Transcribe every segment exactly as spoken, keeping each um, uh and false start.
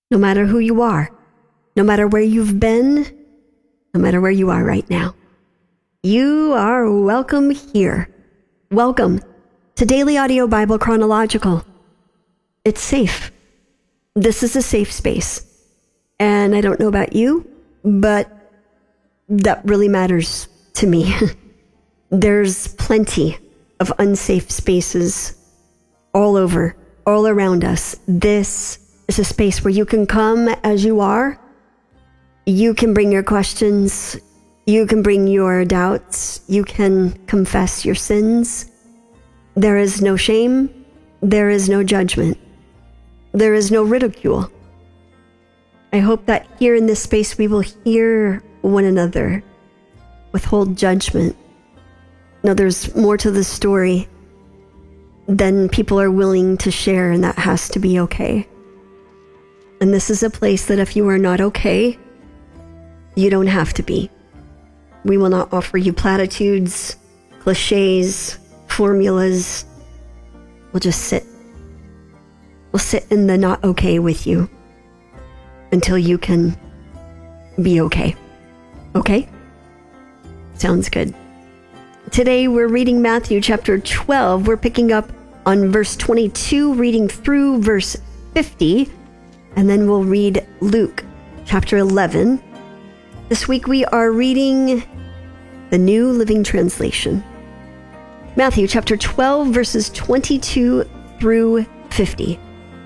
no matter who you are, no matter where you've been, no matter where you are right now. You are welcome here. Welcome to Daily Audio Bible Chronological. It's safe. This is a safe space. And I don't know about you, but that really matters to me. There's plenty of unsafe spaces all over, all around us. This is a space where you can come as you are. You can bring your questions. You can bring your doubts. You can confess your sins. There is no shame. There is no judgment. There is no ridicule. I hope that here in this space we will hear one another, withhold judgment. No, there's more to the story than people are willing to share, and that has to be okay. And this is a place that if you are not okay, you don't have to be. We will not offer you platitudes, cliches, formulas. We'll just sit. We'll sit in the not okay with you until you can be okay. Okay? Sounds good. Today we're reading Matthew chapter twelve. We're picking up on verse twenty-two, reading through verse fifty, and then we'll read Luke chapter eleven. This week we are reading the New Living Translation. Matthew chapter twelve, verses twenty-two through fifty.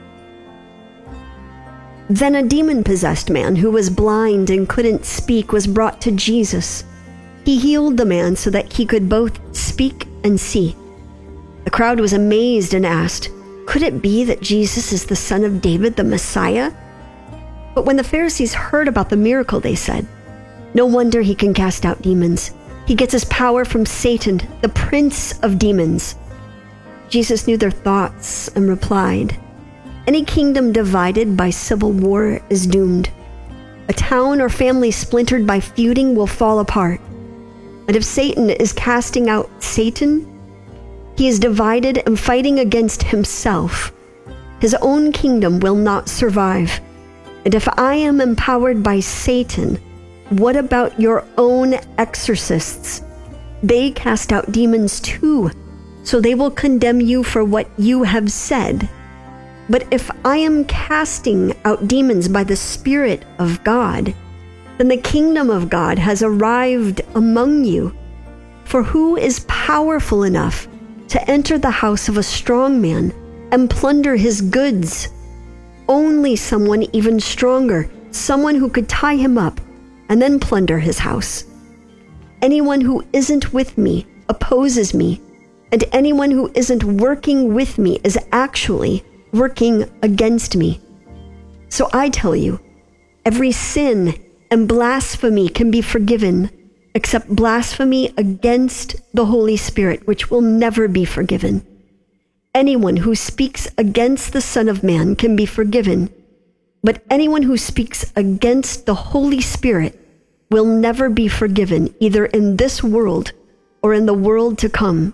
Then a demon-possessed man who was blind and couldn't speak was brought to Jesus. He healed the man so that he could both speak and see. The crowd was amazed and asked, "Could it be that Jesus is the son of David, the Messiah?" But when the Pharisees heard about the miracle, they said, "No wonder he can cast out demons. He gets his power from Satan, the prince of demons." Jesus knew their thoughts and replied, "Any kingdom divided by civil war is doomed. A town or family splintered by feuding will fall apart. And if Satan is casting out Satan, he is divided and fighting against himself. His own kingdom will not survive. And if I am empowered by Satan, what about your own exorcists? They cast out demons too, so they will condemn you for what you have said. But if I am casting out demons by the Spirit of God, then the kingdom of God has arrived among you. For who is powerful enough to enter the house of a strong man and plunder his goods? Only someone even stronger, someone who could tie him up and then plunder his house. Anyone who isn't with me opposes me, and anyone who isn't working with me is actually working against me. So I tell you, every sin and blasphemy can be forgiven, except blasphemy against the Holy Spirit, which will never be forgiven. Anyone who speaks against the Son of Man can be forgiven, but anyone who speaks against the Holy Spirit will never be forgiven, either in this world or in the world to come.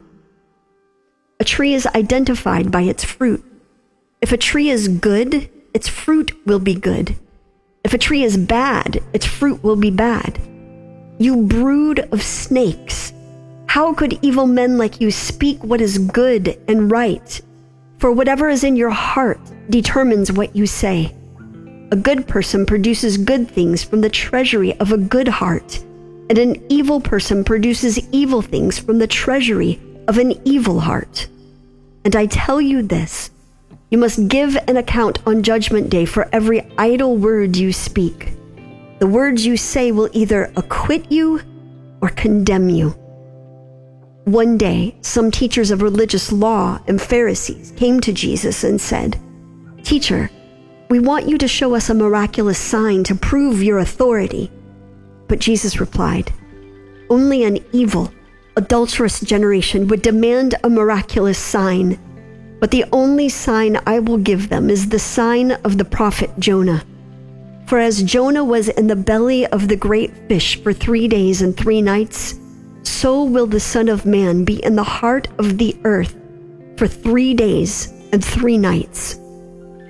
A tree is identified by its fruit. If a tree is good, its fruit will be good. If a tree is bad, its fruit will be bad. You brood of snakes, how could evil men like you speak what is good and right? For whatever is in your heart determines what you say. A good person produces good things from the treasury of a good heart, and an evil person produces evil things from the treasury of an evil heart. And I tell you this, you must give an account on Judgment Day for every idle word you speak. The words you say will either acquit you or condemn you. One day, some teachers of religious law and Pharisees came to Jesus and said, "Teacher, we want you to show us a miraculous sign to prove your authority." But Jesus replied, "Only an evil, adulterous generation would demand a miraculous sign. But the only sign I will give them is the sign of the prophet Jonah. For as Jonah was in the belly of the great fish for three days and three nights, so will the Son of Man be in the heart of the earth for three days and three nights.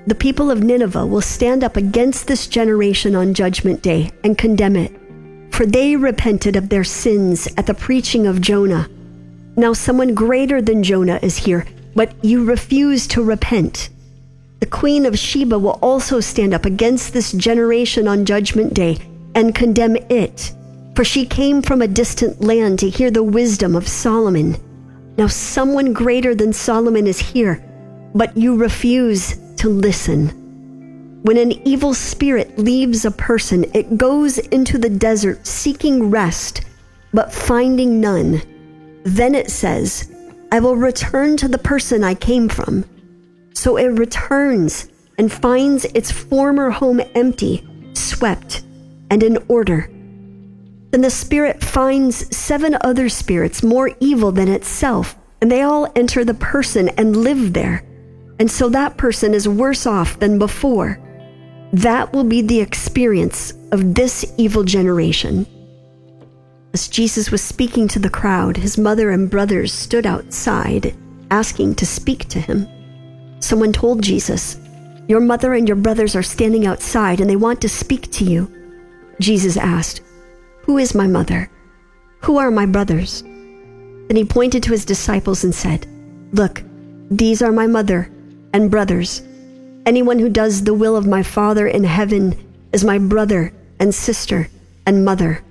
the people of Nineveh will stand up against this generation on Judgment Day and condemn it, for they repented of their sins at the preaching of Jonah. Now someone greater than Jonah is here, but you refuse to repent. The Queen of Sheba will also stand up against this generation on Judgment Day and condemn it, for she came from a distant land to hear the wisdom of Solomon. Now someone greater than Solomon is here, but you refuse to listen. When an evil spirit leaves a person, it goes into the desert seeking rest, but finding none. Then it says, I will return to the person I came from. So it returns and finds its former home empty, swept, and in order. Then the spirit finds seven other spirits more evil than itself, and they all enter the person and live there. And so that person is worse off than before. That will be the experience of this evil generation. As Jesus was speaking to the crowd, his mother and brothers stood outside, asking to speak to him. Someone told Jesus, your mother and your brothers are standing outside and they want to speak to you. Jesus asked, who is my mother? Who are my brothers? Then he pointed to his disciples and said, look, these are my mother and brothers. Anyone who does the will of my Father in heaven is my brother and sister and mother.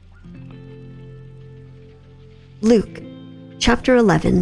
Luke chapter eleven.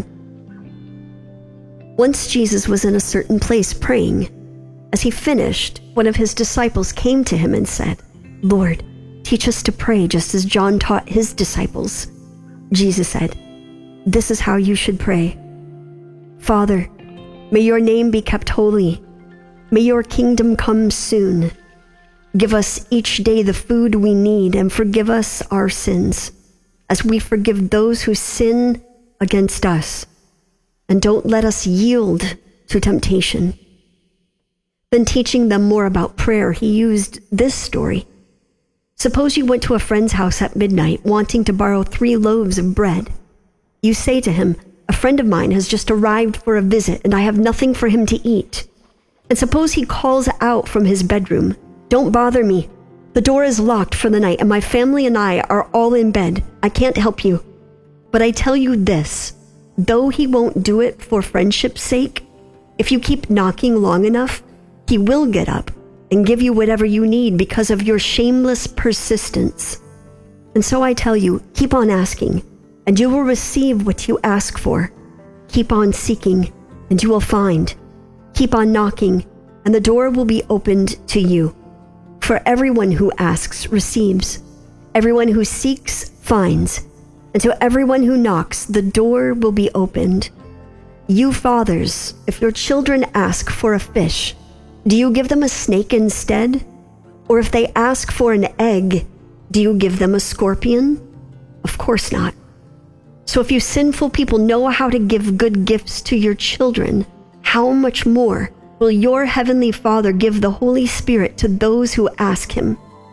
Once Jesus was in a certain place praying. As he finished, one of his disciples came to him and said, Lord, teach us to pray just as John taught his disciples. Jesus said, this is how you should pray. Father, may your name be kept holy. May your kingdom come soon. Give us each day the food we need and forgive us our sins, as we forgive those who sin against us. And don't let us yield to temptation. Then teaching them more about prayer, he used this story. Suppose you went to a friend's house at midnight, wanting to borrow three loaves of bread. You say to him, a friend of mine has just arrived for a visit, and I have nothing for him to eat. And suppose he calls out from his bedroom, don't bother me. The door is locked for the night, and my family and I are all in bed. I can't help you. But I tell you this, though he won't do it for friendship's sake, if you keep knocking long enough, he will get up and give you whatever you need because of your shameless persistence. And so I tell you, keep on asking, and you will receive what you ask for. Keep on seeking, and you will find. Keep on knocking, and the door will be opened to you. For everyone who asks receives. Everyone who seeks finds. And to everyone who knocks, the door will be opened. You fathers, if your children ask for a fish, do you give them a snake instead? Or if they ask for an egg, do you give them a scorpion? Of course not. So if you sinful people know how to give good gifts to your children, how much more will your heavenly Father give the Holy Spirit to those who ask him?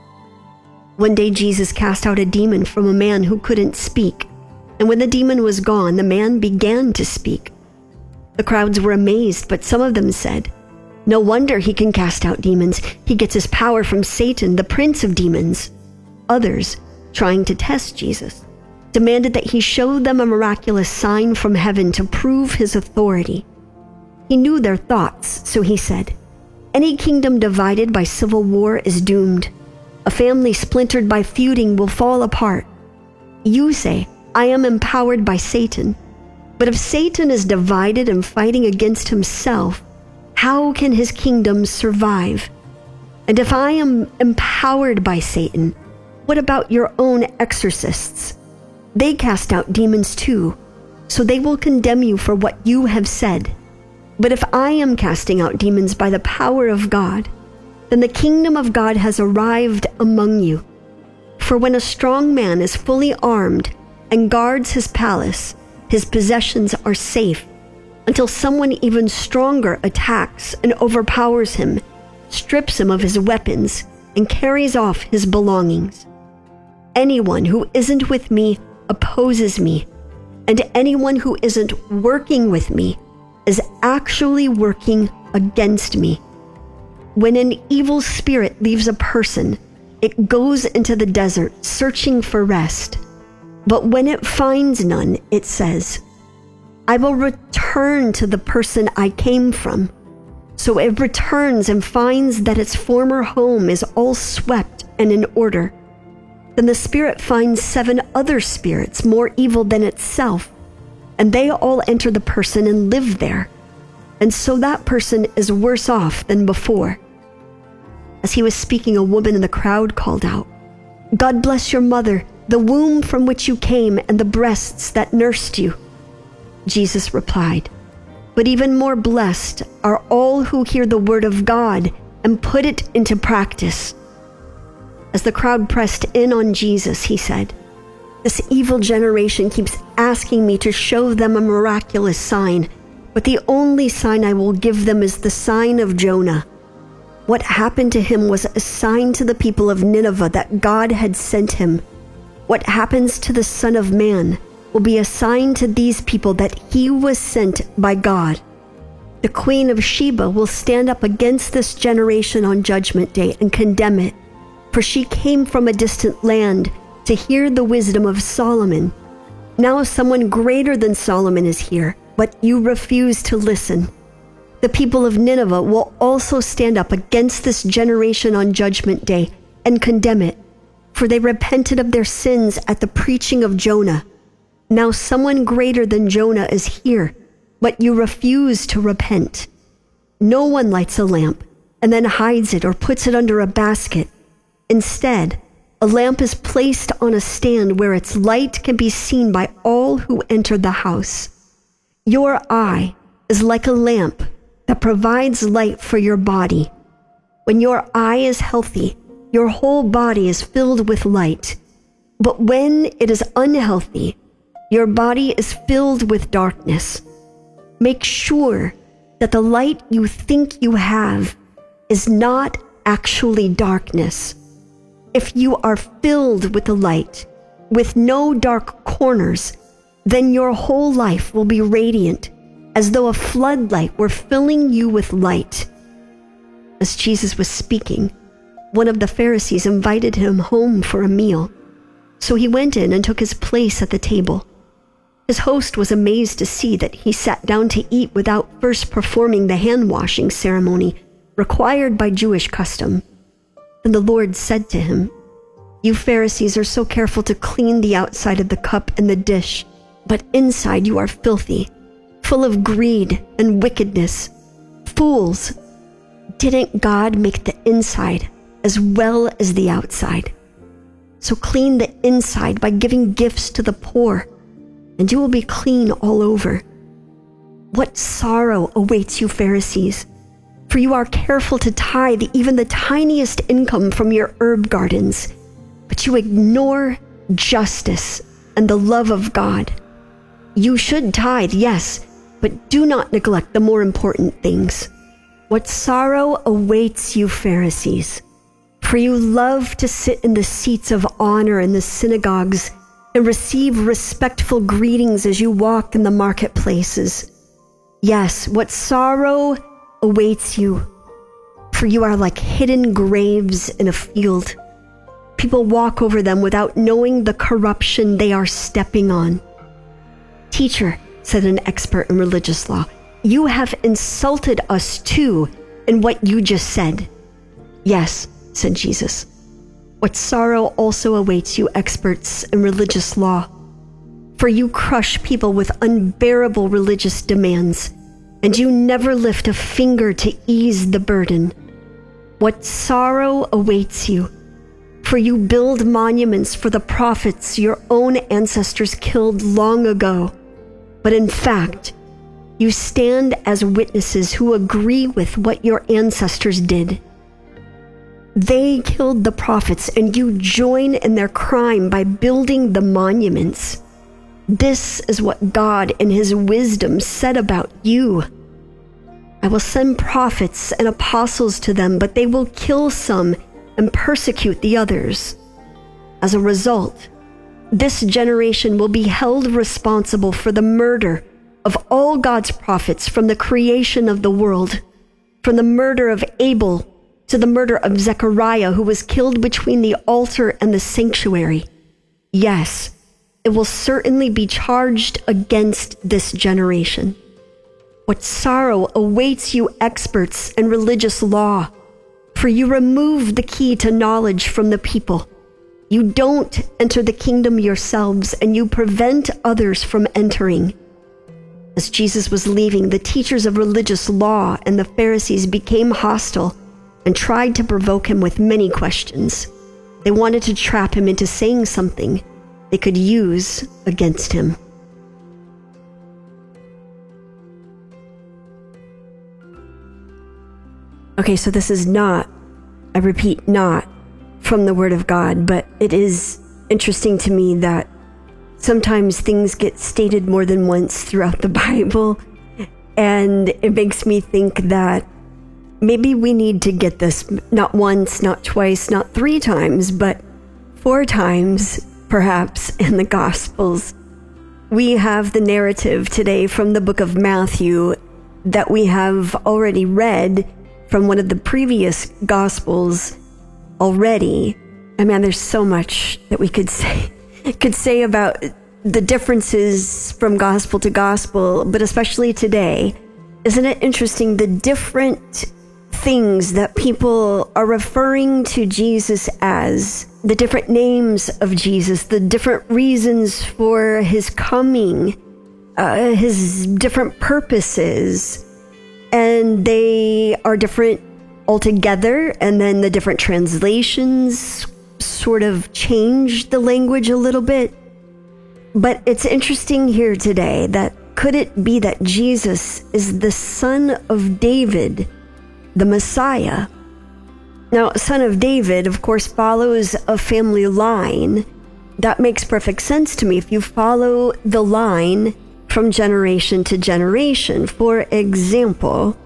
One day Jesus cast out a demon from a man who couldn't speak, and when the demon was gone, the man began to speak. The crowds were amazed, but some of them said, no wonder he can cast out demons. He gets his power from Satan, the prince of demons. Others, trying to test Jesus, demanded that he show them a miraculous sign from heaven to prove his authority. He knew their thoughts, so he said, any kingdom divided by civil war is doomed. A family splintered by feuding will fall apart. You say, I am empowered by Satan. But if Satan is divided and fighting against himself, how can his kingdom survive? And if I am empowered by Satan, what about your own exorcists? They cast out demons too, so they will condemn you for what you have said. But if I am casting out demons by the power of God, then the kingdom of God has arrived among you. For when a strong man is fully armed and guards his palace, his possessions are safe, until someone even stronger attacks and overpowers him, strips him of his weapons, and carries off his belongings. Anyone who isn't with me opposes me, and anyone who isn't working with me is actually working against me. When an evil spirit leaves a person, it goes into the desert searching for rest. But when it finds none, it says, I will return to the person I came from. So it returns and finds that its former home is all swept and in order. Then the spirit finds seven other spirits more evil than itself, and they all enter the person and live there. And so that person is worse off than before. As he was speaking, a woman in the crowd called out, God bless your mother, the womb from which you came, and the breasts that nursed you. Jesus replied, but even more blessed are all who hear the word of God and put it into practice. As the crowd pressed in on Jesus, he said, this evil generation keeps asking me to show them a miraculous sign, but the only sign I will give them is the sign of Jonah. What happened to him was a sign to the people of Nineveh that God had sent him. What happens to the Son of Man will be a sign to these people that he was sent by God. The Queen of Sheba will stand up against this generation on Judgment Day and condemn it, for she came from a distant land to hear the wisdom of Solomon. Now someone greater than Solomon is here, but you refuse to listen. The people of Nineveh will also stand up against this generation on Judgment Day and condemn it, for they repented of their sins at the preaching of Jonah. Now someone greater than Jonah is here, but you refuse to repent. No one lights a lamp and then hides it or puts it under a basket. Instead, a lamp is placed on a stand where its light can be seen by all who enter the house. Your eye is like a lamp that provides light for your body. When your eye is healthy, your whole body is filled with light. But when it is unhealthy, your body is filled with darkness. Make sure that the light you think you have is not actually darkness. If you are filled with the light, with no dark corners, then your whole life will be radiant, as though a floodlight were filling you with light. As Jesus was speaking, one of the Pharisees invited him home for a meal. So he went in and took his place at the table. His host was amazed to see that he sat down to eat without first performing the hand-washing ceremony required by Jewish custom. And the Lord said to him, You Pharisees are so careful to clean the outside of the cup and the dish, but inside you are filthy, full of greed and wickedness. Fools! Didn't God make the inside as well as the outside? So clean the inside by giving gifts to the poor, and you will be clean all over. What sorrow awaits you, Pharisees, for you are careful to tithe even the tiniest income from your herb gardens, but you ignore justice and the love of God. You should tithe, yes, but do not neglect the more important things. What sorrow awaits you, Pharisees, for you love to sit in the seats of honor in the synagogues and receive respectful greetings as you walk in the marketplaces. Yes, what sorrow awaits you, for you are like hidden graves in a field. People walk over them without knowing the corruption they are stepping on. Teacher, said an expert in religious law, you have insulted us too in what you just said. Yes, said Jesus. What sorrow also awaits you, experts in religious law, for you crush people with unbearable religious demands, and you never lift a finger to ease the burden. What sorrow awaits you, for you build monuments for the prophets your own ancestors killed long ago, but in fact, you stand as witnesses who agree with what your ancestors did. They killed the prophets, and you join in their crime by building the monuments. This is what God in his wisdom said about you. I will send prophets and apostles to them, but they will kill some and persecute the others. As a result, this generation will be held responsible for the murder of all God's prophets from the creation of the world, from the murder of Abel to the murder of Zechariah, who was killed between the altar and the sanctuary. Yes, it will certainly be charged against this generation. What sorrow awaits you, experts in religious law, for you remove the key to knowledge from the people. You don't enter the kingdom yourselves, and you prevent others from entering. As Jesus was leaving, the teachers of religious law and the Pharisees became hostile and tried to provoke him with many questions. They wanted to trap him into saying something they could use against him. Okay, so this is not, I repeat, not from the Word of God, but it is interesting to me that sometimes things get stated more than once throughout the Bible, and it makes me think that maybe we need to get this not once, not twice, not three times, but four times, perhaps, in the Gospels. We have the narrative today from the book of Matthew that we have already read from one of the previous Gospels already. I mean, there's so much that we could say could say about the differences from gospel to gospel, but especially today. Isn't it interesting the different things that people are referring to Jesus as, the different names of Jesus, the different reasons for his coming, uh, his different purposes, and they are different altogether, and then the different translations sort of change the language a little bit. But it's interesting here today that could it be that Jesus is the son of David, the Messiah? Now, son of David, of course, follows a family line. That makes perfect sense to me if you follow the line from generation to generation. For example,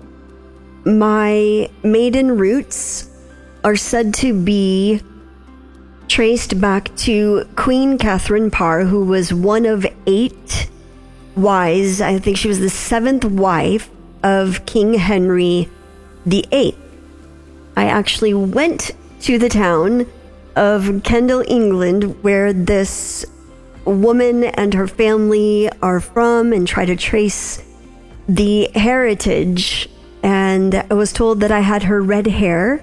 my maiden roots are said to be traced back to Queen Catherine Parr, who was one of eight wives. I think she was the seventh wife of King Henry the Eighth. I actually went to the town of Kendal, England, where this woman and her family are from, and try to trace the heritage. And I was told that I had her red hair.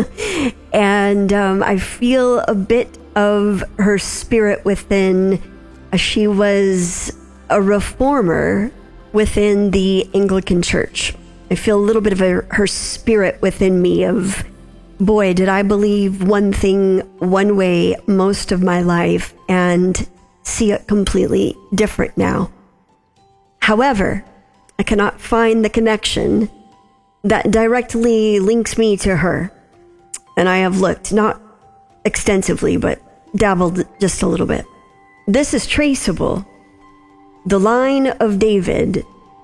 and um, I feel a bit of her spirit within. She was a reformer within the Anglican Church. I feel a little bit of a, her spirit within me of, boy, did I believe one thing one way most of my life and see it completely different now. However, I cannot find the connection that directly links me to her. And I have looked, not extensively, but dabbled just a little bit. This is traceable, the line of David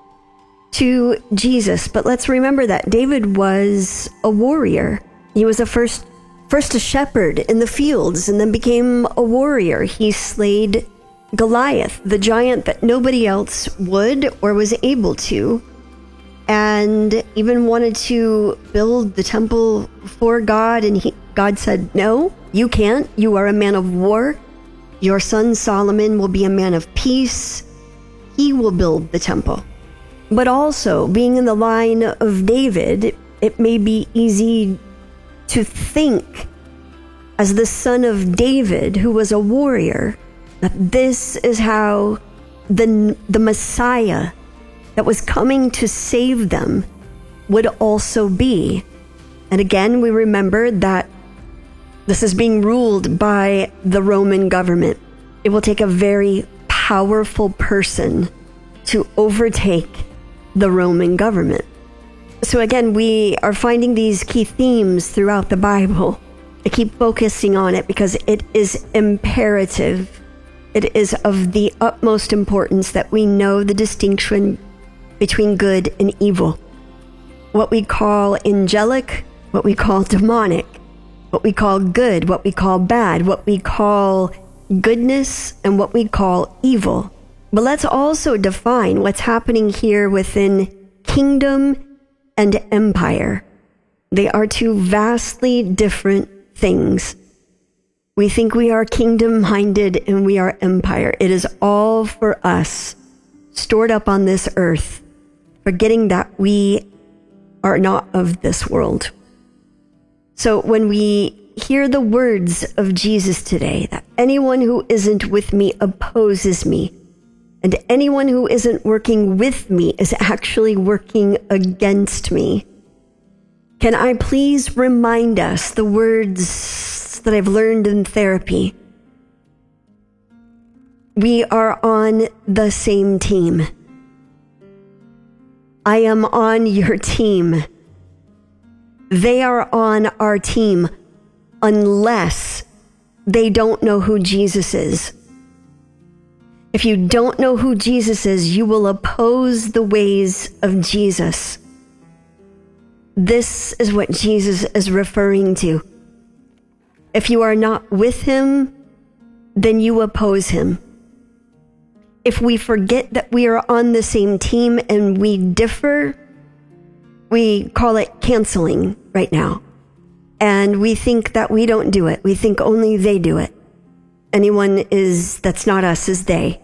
to Jesus. But let's remember that David was a warrior. He was a first, first a shepherd in the fields, and then became a warrior. He slayed Goliath, the giant that nobody else would or was able to, and even wanted to build the temple for God. And he, God said, no, you can't. You are a man of war. Your son Solomon will be a man of peace. He will build the temple. But also, being in the line of David, it may be easy to think, as the son of David, who was a warrior, that this is how the, the Messiah that was coming to save them would also be. And again, we remember that this is being ruled by the Roman government. It will take a very powerful person to overtake the Roman government. So again, we are finding these key themes throughout the Bible. I keep focusing on it because it is imperative. It is of the utmost importance that we know the distinction between good and evil. What we call angelic, what we call demonic, what we call good, what we call bad, what we call goodness, and what we call evil. But let's also define what's happening here within kingdom and empire. They are two vastly different things. We think we are kingdom-minded and we are empire. It is all for us, stored up on this earth, forgetting that we are not of this world. So when we hear the words of Jesus today, that anyone who isn't with me opposes me, and anyone who isn't working with me is actually working against me, can I please remind us the words that I've learned in therapy? We are on the same team. I am on your team. They are on our team unless they don't know who Jesus is. If you don't know who Jesus is, you will oppose the ways of Jesus. This is what Jesus is referring to. If you are not with him, then you oppose him. If we forget that we are on the same team and we differ, we call it canceling right now. And we think that we don't do it. We think only they do it. Anyone is, that's not us, is they.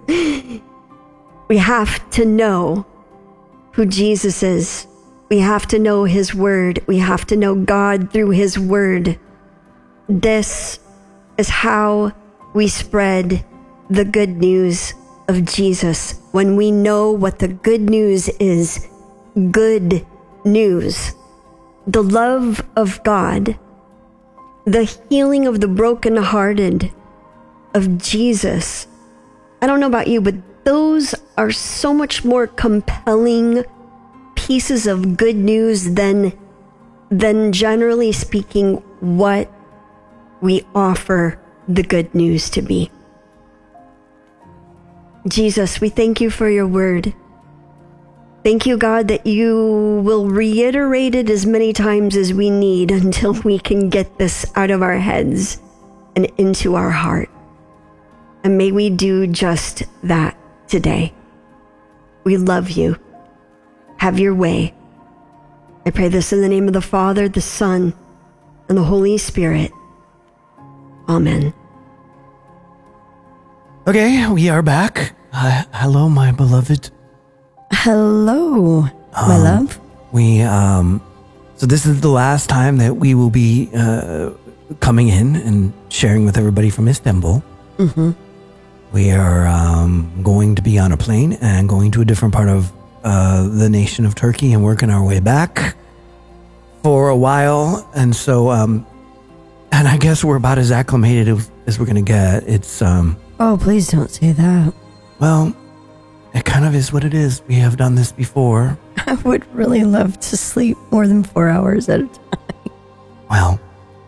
We have to know who Jesus is. We have to know his word. We have to know God through his word. This is how we spread the good news of Jesus. When we know what the good news is, good news, the love of God, the healing of the brokenhearted, of Jesus. I don't know about you, but those are so much more compelling pieces of good news than, than generally speaking what we offer the good news to be. Jesus, we thank you for your word. Thank you, God, that you will reiterate it as many times as we need until we can get this out of our heads and into our heart. And may we do just that today. We love you. Have your way. I pray this in the name of the Father, the Son, and the Holy Spirit. Amen. Okay, we are back. Uh, hello, my beloved. Hello, my Um, love. We, um, so this is the last time that we will be uh, coming in and sharing with everybody from Istanbul. Mm-hmm. We are um, going to be on a plane and going to a different part of uh, the nation of Turkey and working our way back for a while. And so, um, and I guess we're about as acclimated as, as we're going to get. It's, um, Oh, please don't say that. well, it kind of is what it is. We have done this before. I would really love to sleep more than four hours at a time. Well,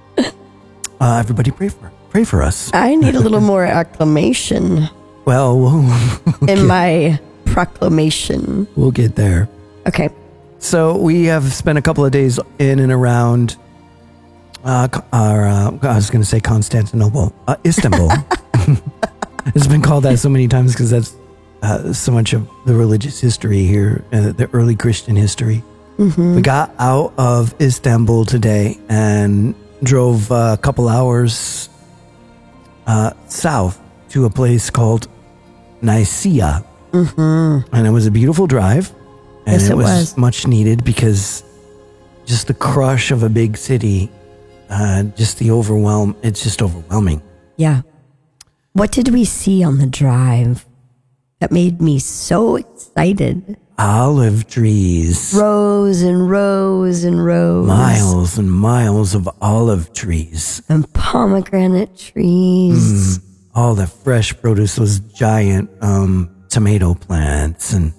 uh, everybody pray for pray for us. I need a little more acclamation Well, we'll, in my proclamation. we'll get there. Okay. So we have spent a couple of days in and around uh, our, uh, I was going to say Constantinople, uh, Istanbul. It's been called that so many times because that's uh, so much of the religious history here, uh, the early Christian history. Mm-hmm. We got out of Istanbul today and drove uh, a couple hours uh, south to a place called Nicaea. Mm-hmm. And it was a beautiful drive. And Yes, it it was, was. much needed because just the crush of a big city, uh, just the overwhelm, it's just overwhelming. Yeah. What did we see on the drive that made me so excited? Olive trees. Rows and rows and rows. Miles and miles of olive trees. And pomegranate trees. Mm, all the fresh produce, those giant um, tomato plants, and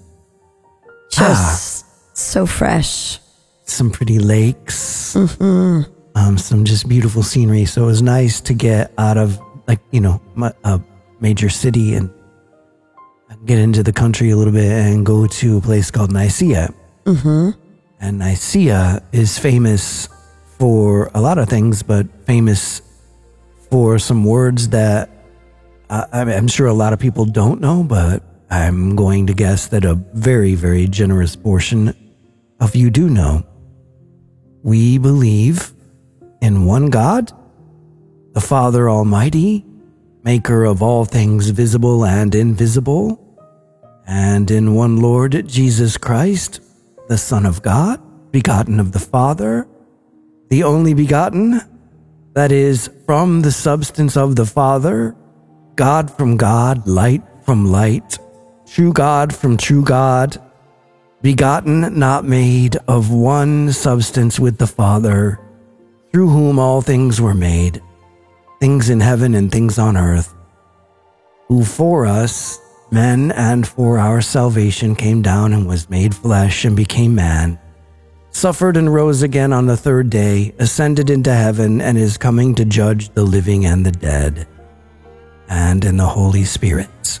Just so fresh. some pretty lakes. Mm-hmm. Um, some just beautiful scenery. So it was nice to get out of, like, you know, a major city and get into the country a little bit and go to a place called Nicaea. Mm-hmm. And Nicaea is famous for a lot of things, but famous for some words that uh, I'm sure a lot of people don't know, but I'm going to guess that a very, very generous portion of you do know. we believe in one God, the Father Almighty, maker of all things visible and invisible, and in one Lord Jesus Christ, the Son of God, begotten of the Father, the only begotten, that is, from the substance of the Father, God from God, light from light, true God from true God, begotten, not made, of one substance with the Father, through whom all things were made, things in heaven and things on earth, who for us, men, and for our salvation came down and was made flesh and became man, suffered and rose again on the third day, ascended into heaven, and is coming to judge the living and the dead, and in the Holy Spirit.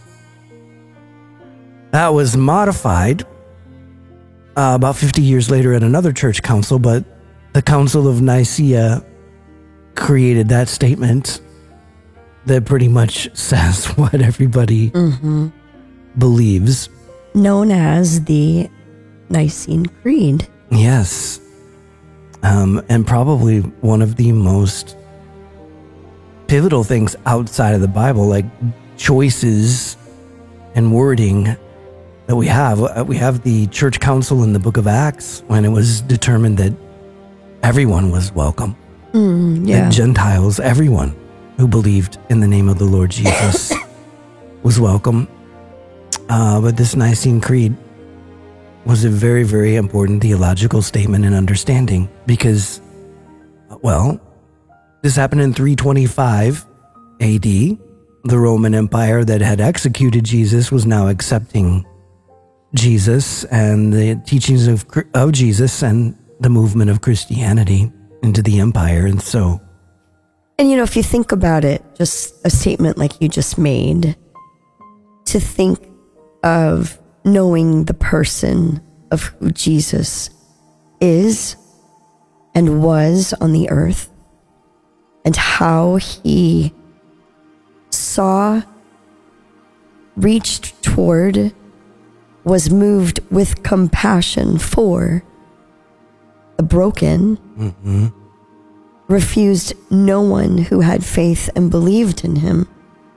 That was modified uh, about fifty years later at another church council, but the Council of Nicaea created that statement that pretty much says what everybody Mm-hmm. believes. Known as the Nicene Creed. Yes. Um, and probably one of the most pivotal things outside of the Bible, like choices and wording that we have. We have the church council in the book of Acts when it was determined that everyone was welcome. Mm, yeah. That Gentiles, everyone who believed in the name of the Lord Jesus was welcome. Uh, but this Nicene Creed was a very, very important theological statement and understanding because, well, this happened in three twenty-five A D. The Roman Empire that had executed Jesus was now accepting Jesus and the teachings of, of Jesus and the movement of Christianity into the empire. And so, And you know, if you think about it, just a statement like you just made, to think of knowing the person of who Jesus is and was on the earth, and how he saw, reached toward, was moved with compassion for the broken, mm-hmm. refused no one who had faith and believed in him.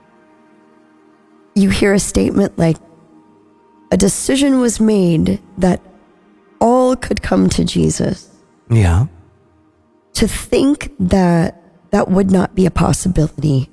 You hear a statement like, a decision was made that all could come to Jesus. Yeah. To think that that would not be a possibility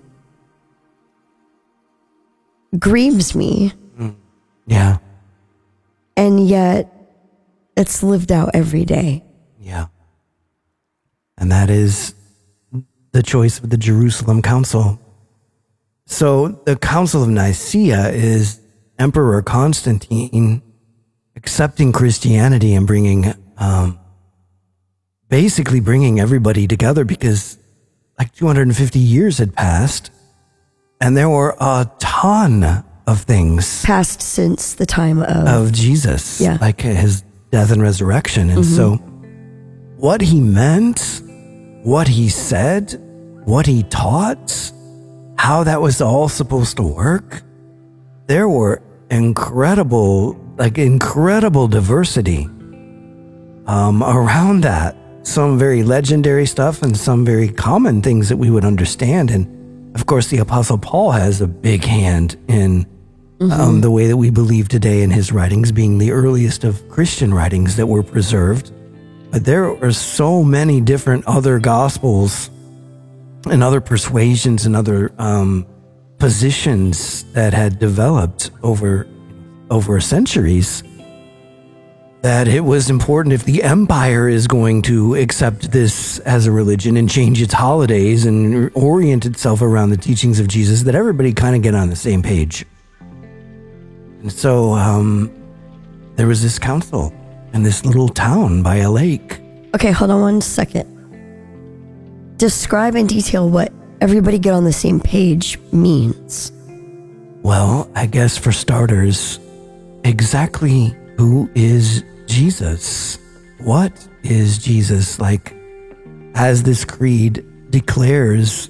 grieves me. Yeah. And yet it's lived out every day. Yeah. And that is the choice of the Jerusalem Council. So the Council of Nicaea is Emperor Constantine accepting Christianity and bringing, um, basically bringing everybody together because like two hundred fifty years had passed and there were a ton of things Passed since the time of, of Jesus, Yeah. like his death and resurrection. And Mm-hmm. so what he meant, what he said, what he taught, how that was all supposed to work, there were incredible, like incredible diversity um, around that. Some very legendary stuff and some very common things that we would understand. And of course, the Apostle Paul has a big hand in Mm-hmm. um, the way that we believe today in his writings, being the earliest of Christian writings that were preserved. But there are so many different other gospels and other persuasions and other um, positions that had developed over over centuries, that it was important, if the empire is going to accept this as a religion and change its holidays and orient itself around the teachings of Jesus, that everybody kind of get on the same page. And so um, there was this council in this little town by a lake. Okay, hold on one second. Describe in detail what everybody get on the same page means. Well, I guess for starters, exactly who is Jesus? What is Jesus? Like, as this creed declares,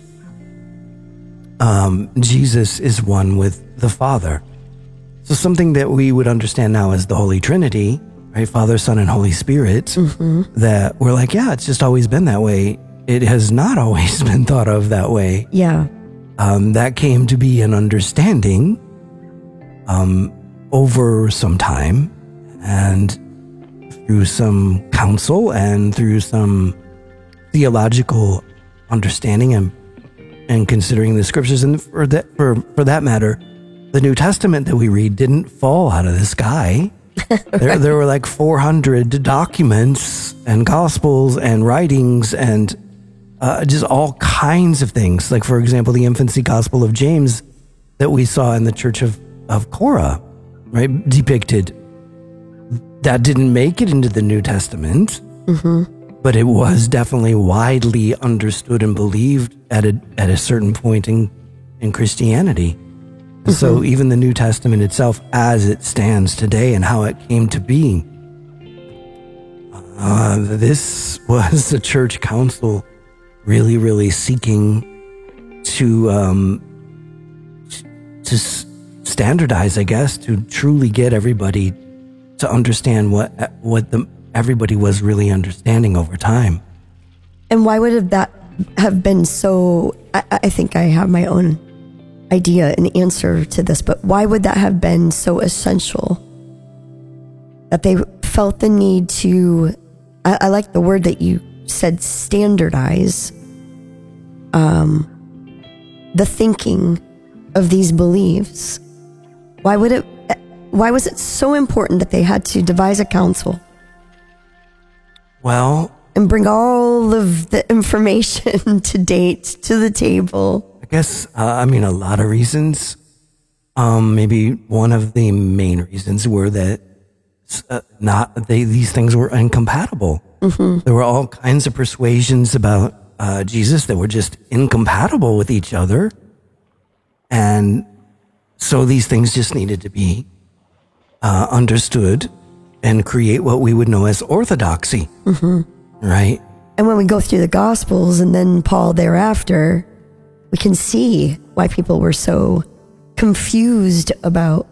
um, Jesus is one with the Father. So something that we would understand now as the Holy Trinity, right? Father, Son, and Holy Spirit, Mm-hmm. that we're like, yeah, it's just always been that way. It has not always been thought of that way. Yeah. Um, that came to be an understanding um, over some time and through some counsel and through some theological understanding and and considering the scriptures. And for that, for, for that matter, the New Testament that we read didn't fall out of the sky. there, there were like four hundred documents and gospels and writings and uh, just all kinds of things. Like, for example, the infancy gospel of James that we saw in the church of, of Korah, right, depicted. That didn't make it into the New Testament, Mm-hmm. but it was definitely widely understood and believed at a, at a certain point in, in Christianity. Mm-hmm. So even the New Testament itself, as it stands today and how it came to be, uh, this was the church council really, really seeking to um, to standardize, I guess, to truly get everybody to understand what what the everybody was really understanding over time. And why would have that have been so? I, I think I have my own idea and answer to this, but why would that have been so essential that they felt the need to? I, I like the word that you said, standardize um, the thinking of these beliefs. Why would it? Why was it so important that they had to devise a council? Well, and bring all of the information to date to the table. I guess, uh, I mean, a lot of reasons. Um, maybe one of the main reasons were that uh, not they these things were incompatible. Mm-hmm. There were all kinds of persuasions about uh, Jesus that were just incompatible with each other. And so these things just needed to be uh, understood and create what we would know as orthodoxy. Mm-hmm. Right? And when we go through the Gospels and then Paul thereafter, we can see why people were so confused about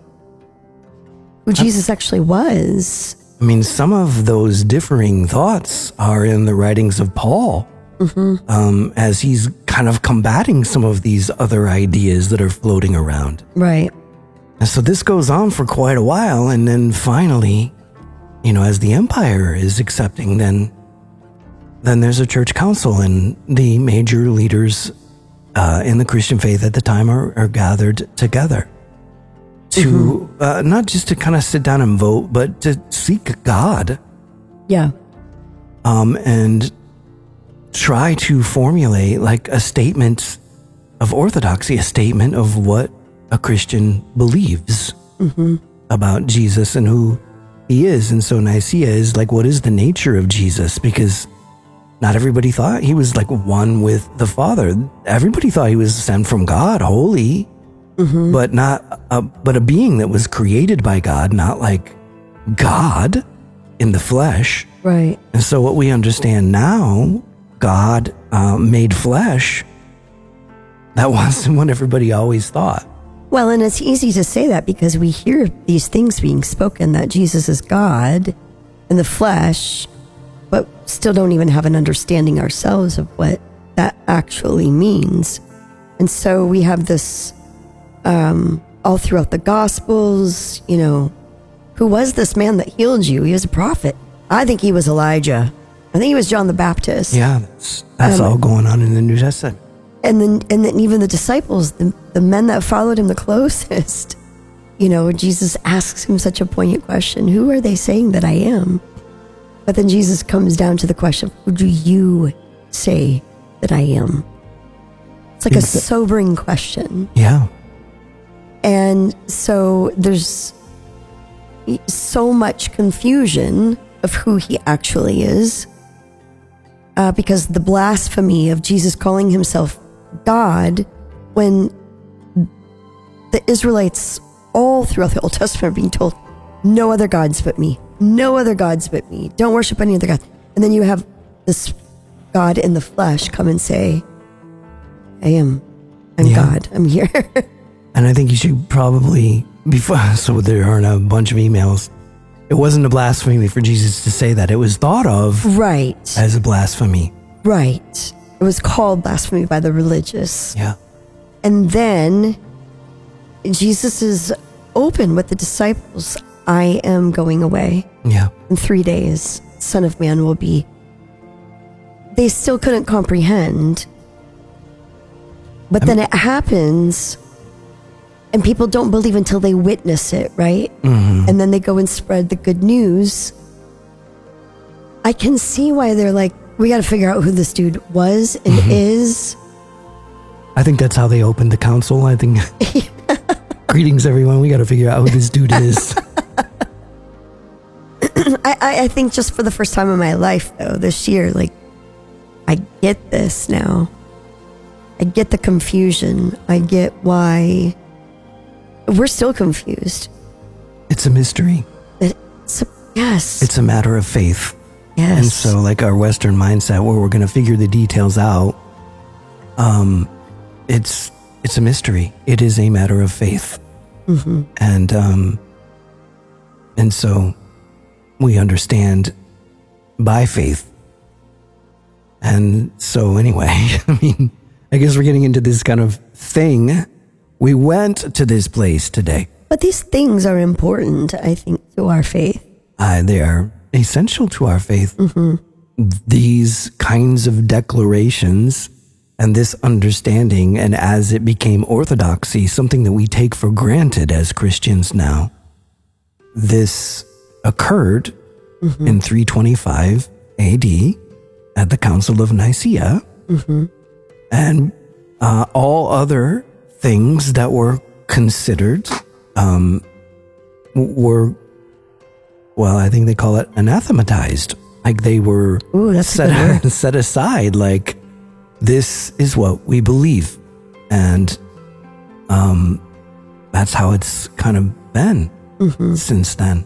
who Jesus actually was. I mean, some of those differing thoughts are in the writings of Paul, mm-hmm. um, as he's kind of combating some of these other ideas that are floating around. Right. And so this goes on for quite a while, and then finally, you know, as the empire is accepting, then then there's a church council, and the major leaders uh, in the Christian faith at the time are, are gathered together to mm-hmm. uh, not just to kind of sit down and vote, but to seek God. Yeah. Um, and try to formulate like a statement of orthodoxy, a statement of what a Christian believes mm-hmm. about Jesus and who he is. And so Nicaea is like, what is the nature of Jesus? Because not everybody thought he was like one with the Father. Everybody thought he was sent from God, holy, mm-hmm. but not, a, but a being that was created by God, not like God in the flesh. Right. And so what we understand now, God uh, made flesh, that wasn't what everybody always thought. Well, and it's easy to say that because we hear these things being spoken, that Jesus is God in the flesh, but still don't even have an understanding ourselves of what that actually means. And so we have this um, all throughout the Gospels, you know, who was this man that healed you? He was a prophet. I think he was Elijah. I think he was John the Baptist. Yeah, that's, that's um, all going on in the New Testament. And then, and then even the disciples, the, the men that followed him the closest, you know, Jesus asks him such a poignant question, who are they saying that I am? But then Jesus comes down to the question, who do you say that I am? It's like a sobering question. Yeah. And so there's so much confusion of who he actually is, uh, because the blasphemy of Jesus calling himself God, when the Israelites all throughout the Old Testament are being told, no other gods but me, no other gods but me, don't worship any other God. And then you have this God in the flesh come and say, I am, I'm yeah. God, I'm here. And I think you should probably, before, so there aren't a bunch of emails, it wasn't a blasphemy for Jesus to say that. It was thought of Right. as a blasphemy. Right. It was called blasphemy by the religious. Yeah. And then Jesus is open with the disciples. I am going away. Yeah. In three days, Son of Man will be. They still couldn't comprehend. But then it happens, and people don't believe until they witness it, right? Mm-hmm. And then they go and spread the good news. I can see why they're like, we got to figure out who this dude was and Mm-hmm. is. I think that's how they opened the council. I think, greetings, everyone. We got to figure out who this dude is. I, I, I think just for the first time in my life, though, this year, like, I get this now. I get the confusion. I get why we're still confused. It's a mystery. It's a, yes. It's a matter of faith. yes. And so, like our Western mindset, where we're going to figure the details out, um, it's it's a mystery. It is a matter of faith, Mm-hmm. and um, and so we understand by faith. And so, anyway, I mean, I guess we're getting into this kind of thing. We went to this place today. But these things are important, I think, to our faith. Uh, they are essential to our faith. Mm-hmm. These kinds of declarations and this understanding, and as it became orthodoxy, something that we take for granted as Christians now, this occurred Mm-hmm. in three twenty-five A D at the Council of Nicaea, Mm-hmm. and uh, all other things that were considered um, were, well, I think they call it anathematized. Like they were Ooh, that's a good set, word. set aside, like this is what we believe. And um, that's how it's kind of been Mm-hmm. since then.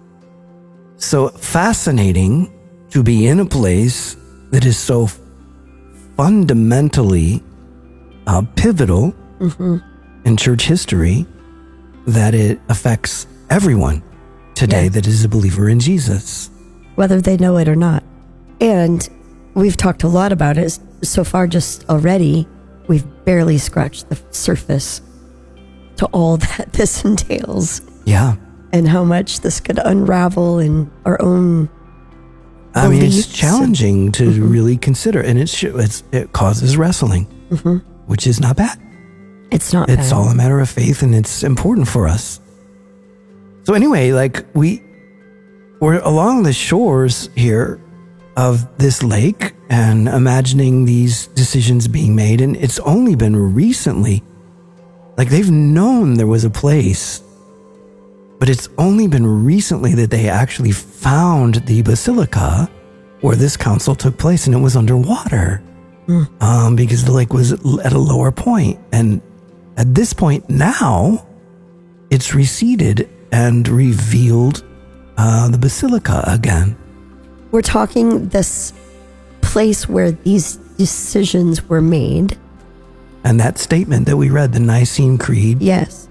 So fascinating to be in a place that is so fundamentally uh, pivotal Mm-hmm. in church history that it affects everyone today Yeah. that is a believer in Jesus. Whether they know it or not. And we've talked a lot about it so far, just already. We've barely scratched the surface to all that this entails Yeah. and how much this could unravel in our own I mean, it's beliefs. challenging to Mhm. really consider, and it's, it's it causes wrestling, Mhm. which is not bad. It's not It's bad. all a matter of faith, and it's important for us. So anyway, like we we're along the shores here of this lake and imagining these decisions being made, and it's only been recently, like they've known there was a place, but it's only been recently that they actually found the basilica where this council took place, and it was underwater. Mm. Um, because the lake was at a lower point, and at this point now, it's receded and revealed uh, the basilica again. We're talking this place where these decisions were made. And that statement that we read, the Nicene Creed, Yes.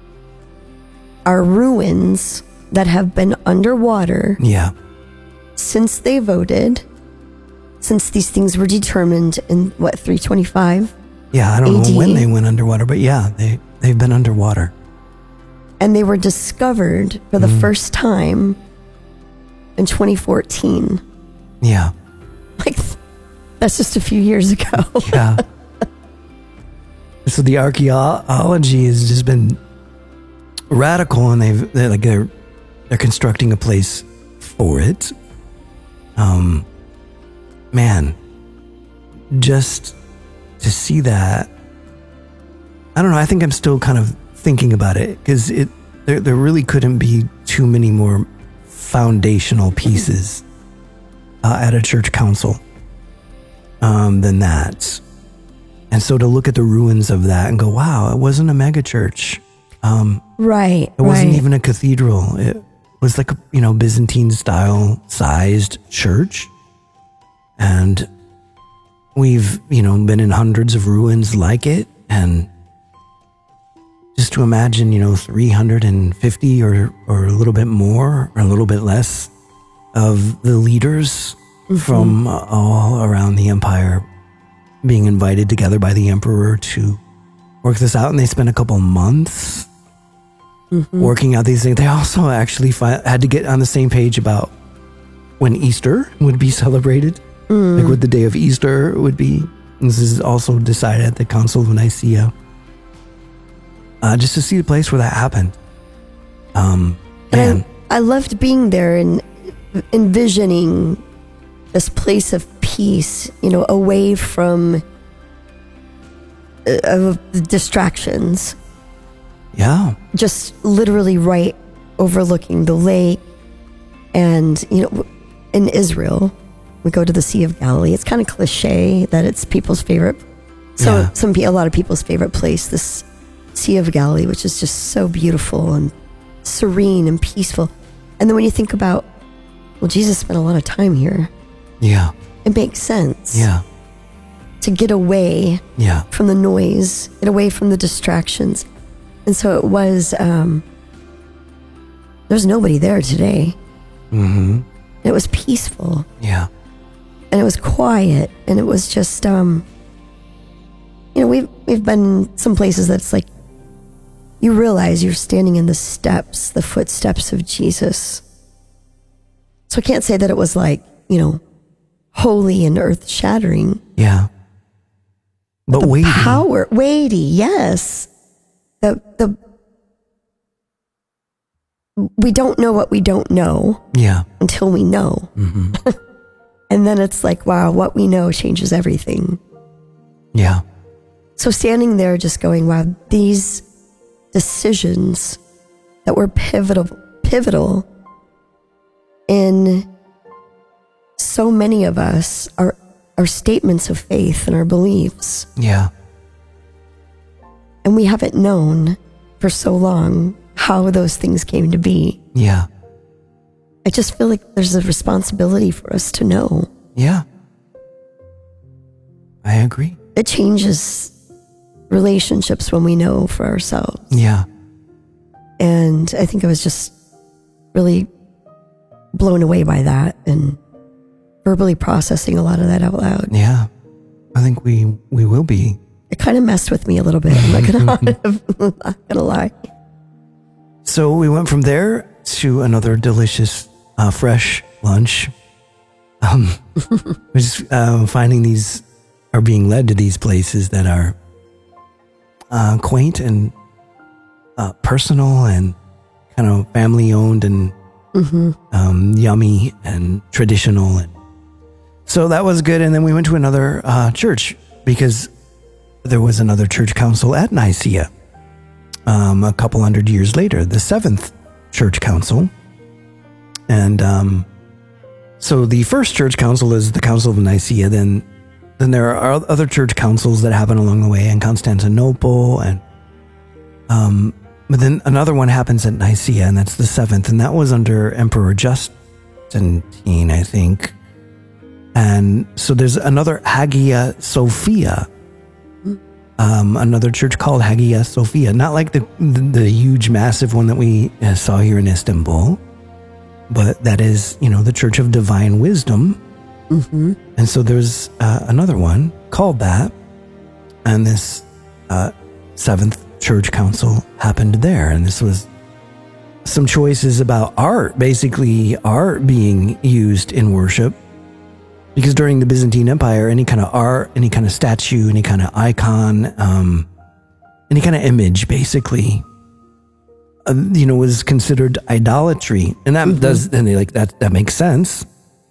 Are ruins that have been underwater yeah, since they voted, since these things were determined in what, three twenty-five? yeah, I don't A D. know when they went underwater, but yeah, they, they've been underwater. And they were discovered for the Mm. first time in twenty fourteen. Yeah, Like, that's just a few years ago. yeah. So the archaeology has just been radical, and they've they're like they're they're constructing a place for it. Um, man, just to see that, I don't know. I think I'm still kind of thinking about it because it there there really couldn't be too many more foundational pieces uh, at a church council um, than that. And so to look at the ruins of that and go, wow, it wasn't a mega church. Um, Right. it wasn't right. even a cathedral. It was like a, you know, Byzantine style sized church. And we've, you know, been in hundreds of ruins like it. And just to imagine, you know, three hundred fifty or, or a little bit more or a little bit less of the leaders mm-hmm. from uh, all around the empire being invited together by the emperor to work this out. And they spent a couple months mm-hmm. working out these things. They also actually fi- had to get on the same page about when Easter would be celebrated, mm. like what the day of Easter would be. And this is also decided at the Council of Nicaea. Uh, just to see the place where that happened. Um, and I, I loved being there and envisioning this place of peace, you know, away from uh, distractions. Yeah. Just literally right overlooking the lake. And, you know, in Israel, we go to the Sea of Galilee. It's kind of cliche that it's people's favorite. So yeah. some a lot of people's favorite place, this Sea of Galilee, which is just so beautiful and serene and peaceful. And then when you think about, well, Jesus spent a lot of time here. Yeah. It makes sense. Yeah. To get away yeah. from the noise, get away from the distractions. And so it was, um, there's nobody there today. Mm-hmm. It was peaceful. Yeah. And it was quiet. And it was just, um, you know, we've, we've been some places that's like, you realize you're standing in the steps, the footsteps of Jesus. So I can't say that it was like, you know, holy and earth shattering. Yeah. But, but the weighty. Power, weighty, yes. The, the, we don't know what we don't know. Yeah. Until we know. Mm-hmm. And then it's like, wow, what we know changes everything. Yeah. So standing there just going, wow, these decisions that were pivotal, pivotal in so many of us are, are statements of faith and our beliefs. Yeah. And we haven't known for so long how those things came to be. Yeah. I just feel like there's a responsibility for us to know. Yeah. I agree. It changes relationships when we know for ourselves. Yeah. And I think I was just really blown away by that and verbally processing a lot of that out loud. Yeah. I think we we will be. It kind of messed with me a little bit. I'm not gonna, I'm not gonna lie. So we went from there to another delicious, uh, fresh lunch. Um, we're just uh, finding these, are being led to these places that are uh, quaint and uh, personal and kind of family owned and mm-hmm. um, yummy and traditional. And so that was good. And then we went to another uh, church because there was another church council at Nicaea. Um, a couple hundred years later, the seventh church council. And um, so the first church council is the Council of Nicaea. Then then there are other church councils that happen along the way in Constantinople. And um, but then another one happens at Nicaea, and that's the seventh. And that was under Emperor Justinian, I think. And so there's another Hagia Sophia. Um, another church called Hagia Sophia, not like the, the the huge, massive one that we uh, saw here in Istanbul, but that is, you know, the Church of Divine Wisdom. Mm-hmm. And so there's uh, another one called that, and this uh, seventh church council happened there, and this was some choices about art, basically art being used in worship. Because during the Byzantine Empire, any kind of art, any kind of statue, any kind of icon, um, any kind of image, basically, uh, you know, was considered idolatry, and that mm-hmm. does, and they like that. That makes sense.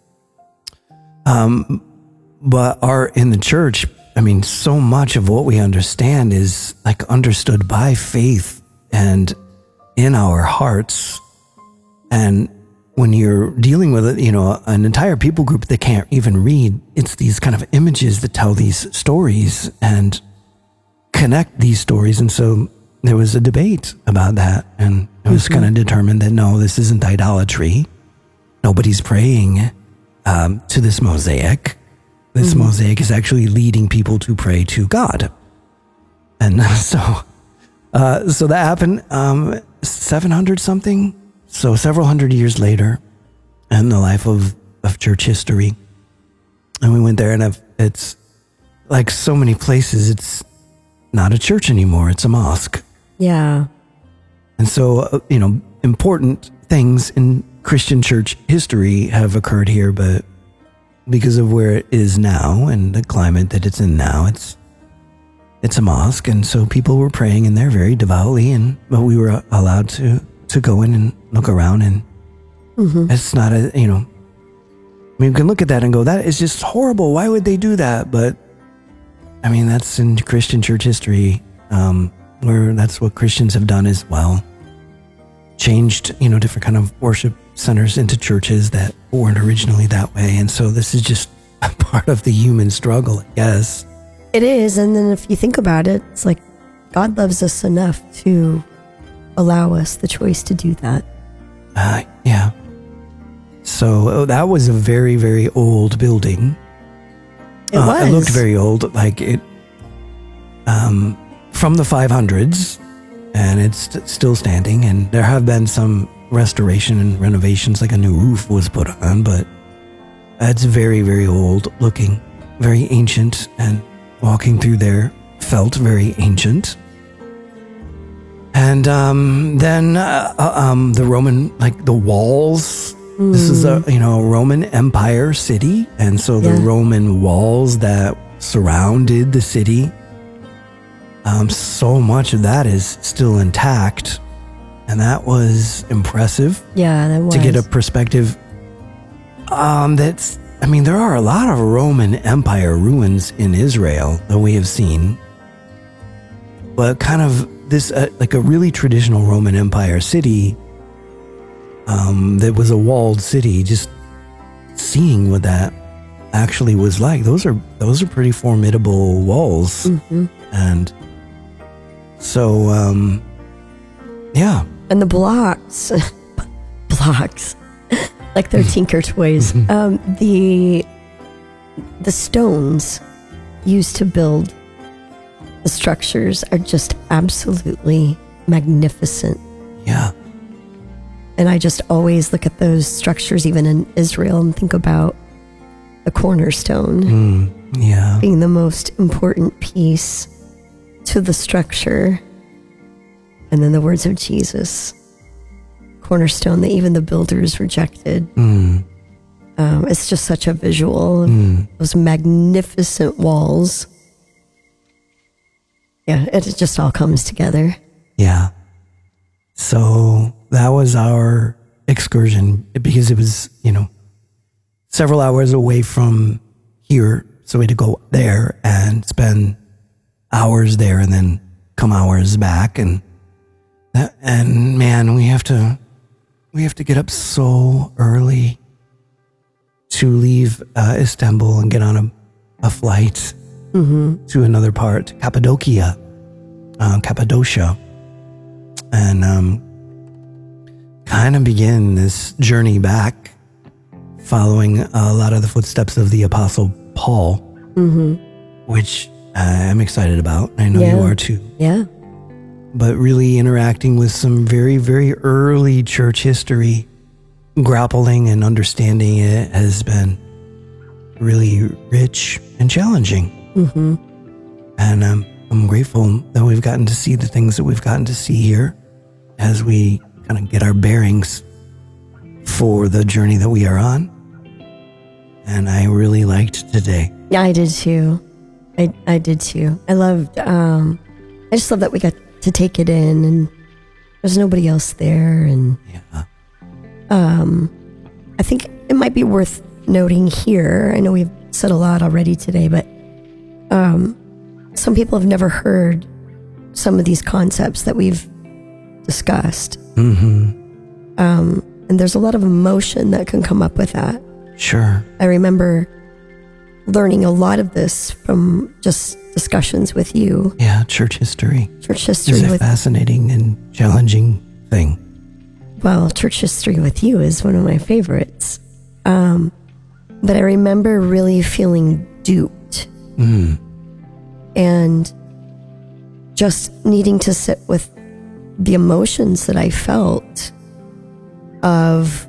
Um, but art in the church, I mean, so much of what we understand is like understood by faith and in our hearts, and when you're dealing with, you know, an entire people group that can't even read, it's these kind of images that tell these stories and connect these stories. And so there was a debate about that, and it was mm-hmm. kind of determined that no, this isn't idolatry. Nobody's praying um, to this mosaic. This mm-hmm. mosaic is actually leading people to pray to God. And so Uh, so that happened um, seven hundred something. So several hundred years later in the life of, of church history. And we went there, and I've, it's like so many places, it's not a church anymore. It's a mosque. Yeah. And so, uh, you know, important things in Christian church history have occurred here, but because of where it is now and the climate that it's in now, it's it's a mosque. And so people were praying in there very devoutly, and but we were allowed to, to go in and look around, and mm-hmm. it's not a, you know, I mean, you can look at that and go, that is just horrible. Why would they do that? But I mean, that's in Christian church history, um, where that's what Christians have done as well. Changed, you know, different kind of worship centers into churches that weren't originally that way. And so this is just a part of the human struggle, I guess. It is. And then if you think about it, it's like God loves us enough to allow us the choice to do that. Uh, yeah. So oh, that was a very, very old building. It uh, was. It looked very old, like it, um, from the five hundreds, and it's st- still standing. And there have been some restoration and renovations, like a new roof was put on, but it's very, very old looking, very ancient, and walking through there felt very ancient. And um, then uh, um, the Roman, like the walls. Mm. This is a, you know, a Roman Empire city. And so the yeah. Roman walls that surrounded the city, um, so much of that is still intact. And that was impressive. Yeah, that was. To get a perspective. Um, that's, I mean, there are a lot of Roman Empire ruins in Israel that we have seen. But kind of this, uh, like a really traditional Roman Empire city, um, that was a walled city, just seeing what that actually was like. Those are, those are pretty formidable walls. Mm-hmm. And so, um, yeah. And the blocks, blocks, like they're Tinker Toys. um, the the stones used to build the structures are just absolutely magnificent. Yeah. And I just always look at those structures, even in Israel, and think about the cornerstone mm, yeah. being the most important piece to the structure. And then the words of Jesus, cornerstone that even the builders rejected. Mm. Um, it's just such a visual of mm. those magnificent walls. Yeah, it just all comes together. Yeah. So that was our excursion, because it was, you know, several hours away from here. So we had to go there and spend hours there and then come hours back. And that, and man, we have to, we have to get up so early to leave uh, Istanbul and get on a, a flight mm-hmm. to another part, Cappadocia, uh, Cappadocia. And um, kind of begin this journey back, following a lot of the footsteps of the Apostle Paul, mm-hmm. which I'm excited about. I know yeah. you are too. Yeah. But really interacting with some very, very early church history, grappling and understanding it has been really rich and challenging. Mm-hmm. And um, I'm grateful that we've gotten to see the things that we've gotten to see here as we kind of get our bearings for the journey that we are on. And I really liked today. Yeah, I did too. I I did too. I loved, um, I just love that we got to take it in and there's nobody else there. And yeah. um, I think it might be worth noting here. I know we've said a lot already today, but um, some people have never heard some of these concepts that we've discussed. Mm-hmm. Um, and there's a lot of emotion that can come up with that. Sure. I remember learning a lot of this from just discussions with you. Yeah, church history. Church history is a with, fascinating and challenging thing. Well, church history with you is one of my favorites. Um, but I remember really feeling duped. Mm. And just needing to sit with the emotions that I felt of,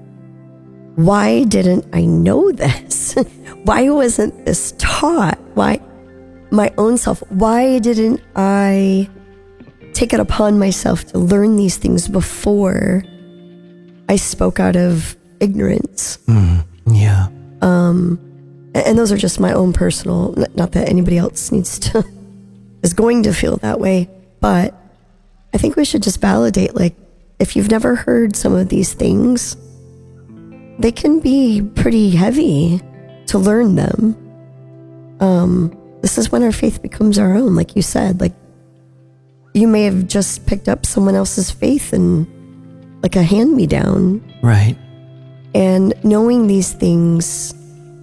why didn't I know this? Why wasn't this taught? Why my own self? Why didn't I take it upon myself to learn these things before I spoke out of ignorance? Mm, yeah. Um, and those are just my own personal, not that anybody else needs to, is going to feel that way. But I think we should just validate, like, if you've never heard some of these things, they can be pretty heavy to learn them. Um, this is when our faith becomes our own, like you said. Like, you may have just picked up someone else's faith and like a hand-me-down. Right. And knowing these things,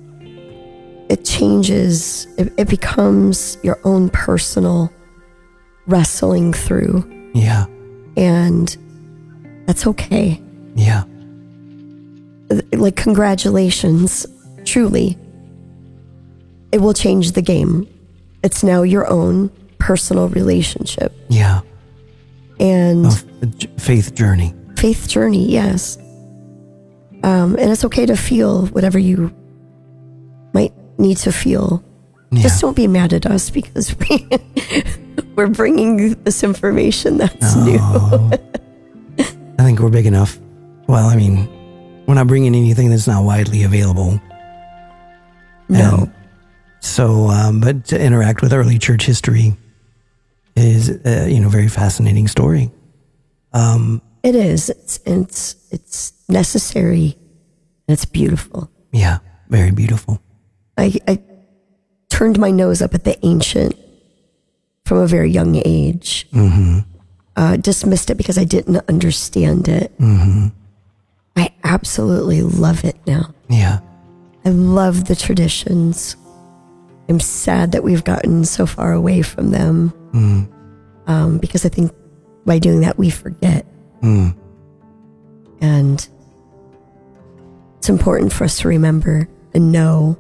it changes, it, it becomes your own personal wrestling through. Yeah. And that's okay. Yeah. Like, congratulations, truly. It will change the game. It's now your own personal relationship. Yeah. And Of a j- faith journey. faith journey, yes. Um, and it's okay to feel whatever you might need to feel. Yeah. Just don't be mad at us because we, we're bringing this information that's No. new. I think we're big enough. Well, I mean, we're not bringing anything that's not widely available. No. And so, um, but to interact with early church history is, uh, you know, very fascinating story. Um, It is. It's, it's, it's necessary. And it's beautiful. yeah, very beautiful. I, I turned my nose up at the ancient from a very young age. Mm-hmm. Uh, dismissed it because I didn't understand it. Mm-hmm. I absolutely love it now. Yeah. I love the traditions. I'm sad that we've gotten so far away from them. Mm. Um, because I think by doing that, we forget. Mm. And it's important for us to remember and know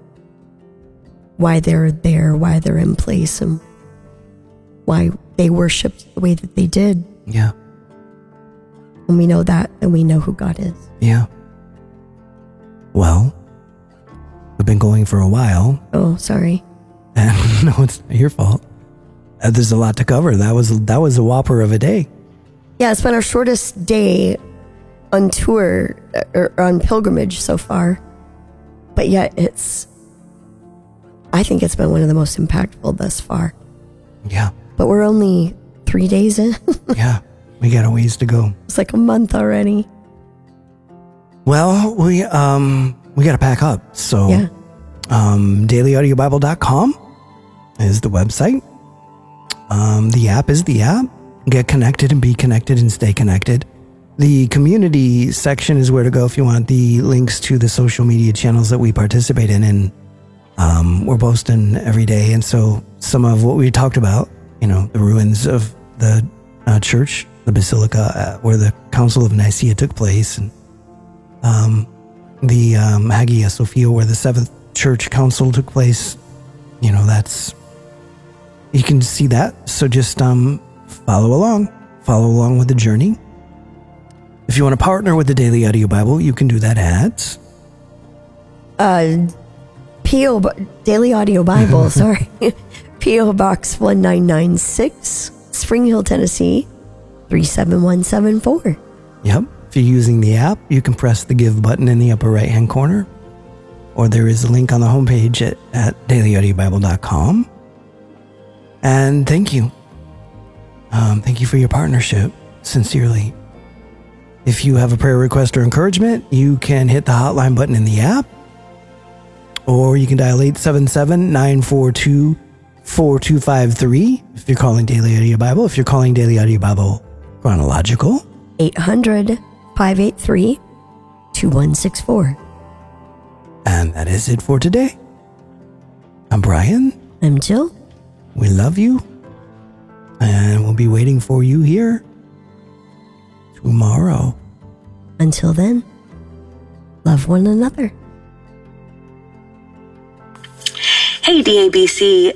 why they're there, why they're in place, and why they worshiped the way that they did. Yeah. When we know that, then we know who God is. Yeah. Well, we've been going for a while. Oh, sorry. And no, it's not your fault. Uh, there's a lot to cover. That was that was a whopper of a day. Yeah, it's been our shortest day on tour or on pilgrimage so far. But yet it's, I think it's been one of the most impactful thus far. Yeah. But we're only three days in. Yeah. We got a ways to go. It's like a month already. Well, we um we got to pack up. So Yeah. um daily audio bible dot com is the website. Um the app is the app. Get connected and be connected and stay connected. The community section is where to go if you want the links to the social media channels that we participate in, and um we're posting every day. And so some of what we talked about, you know, the ruins of the uh, church, the basilica uh, where the Council of Nicaea took place, and um, the um, Hagia Sophia where the Seventh Church Council took place. You know, that's, you can see that. So just um, follow along, follow along with the journey. If you want to partner with the Daily Audio Bible, you can do that at Uh, P O Bo- Daily Audio Bible, sorry. P O Box one nine nine six, Spring Hill, Tennessee, three seven one seven four. Yep. If you're using the app, you can press the give button in the upper right hand corner, or there is a link on the homepage at, at daily audio bible dot com. And thank you. Um, thank you for your partnership, sincerely. If you have a prayer request or encouragement, you can hit the hotline button in the app, or you can dial eight seven seven, nine four two, four two five three if you're calling Daily Audio Bible. If you're calling Daily Audio Bible Chronological, eight hundred, five eight three, two one six four. And that is it for today. I'm Brian. I'm Jill. We love you. And we'll be waiting for you here tomorrow. Until then, love one another. Hey, D A B C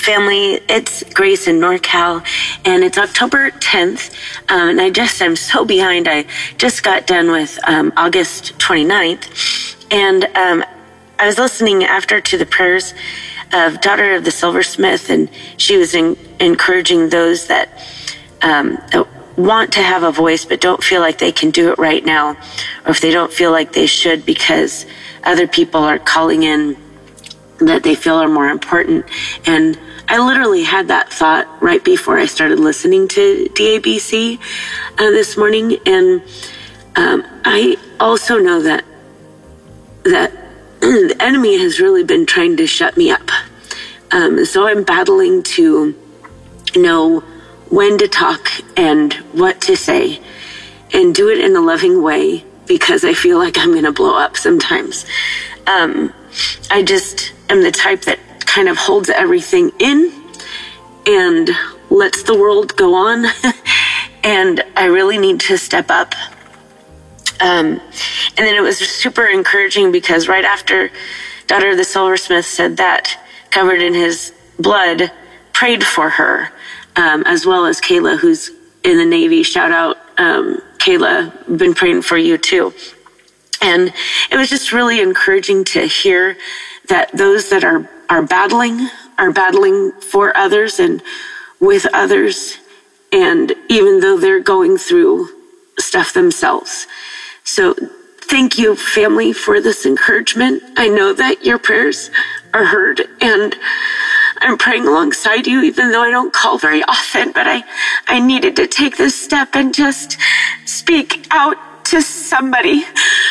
family, it's Grace in NorCal, and it's October tenth, um, and I just, I'm so behind. I just got done with um, August twenty-ninth, and um, I was listening after to the prayers of Daughter of the Silversmith, and she was in, encouraging those that um, want to have a voice but don't feel like they can do it right now, or if they don't feel like they should because other people are calling in that they feel are more important. And I literally had that thought right before I started listening to D A B C uh, this morning. And um, I also know that that the enemy has really been trying to shut me up. Um, so I'm battling to know when to talk and what to say and do it in a loving way, because I feel like I'm going to blow up sometimes. Um, I just am the type that kind of holds everything in and lets the world go on. And I really need to step up. Um, and then it was super encouraging because right after Daughter of the Silversmith said that, covered in his blood, prayed for her, um, as well as Kayla, who's in the Navy. Shout out, um, Kayla, been praying for you too. And it was just really encouraging to hear that those that are, are battling, are battling for others and with others, and even though they're going through stuff themselves. So thank you, family, for this encouragement. I know that your prayers are heard, and I'm praying alongside you, even though I don't call very often, but I, I needed to take this step and just speak out to somebody.